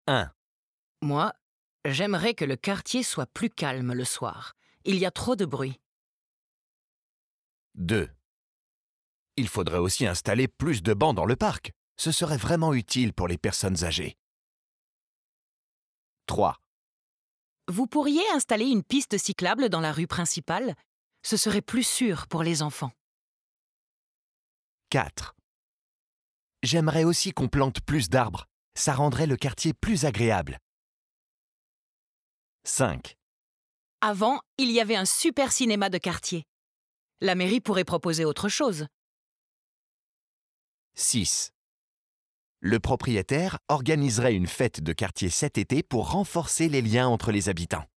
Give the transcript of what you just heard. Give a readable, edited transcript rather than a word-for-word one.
1. Moi, j'aimerais que le quartier soit plus calme le soir. Il y a trop de bruit. 2. Il faudrait aussi installer plus de bancs dans le parc. Ce serait vraiment utile pour les personnes âgées. 3. Vous pourriez installer une piste cyclable dans la rue principale? Ce serait plus sûr pour les enfants. 4. J'aimerais aussi qu'on plante plus d'arbres. Ça rendrait le quartier plus agréable. 5. Avant, il y avait un super cinéma de quartier. La mairie pourrait proposer autre chose. 6. Le propriétaire organiserait une fête de quartier cet été pour renforcer les liens entre les habitants.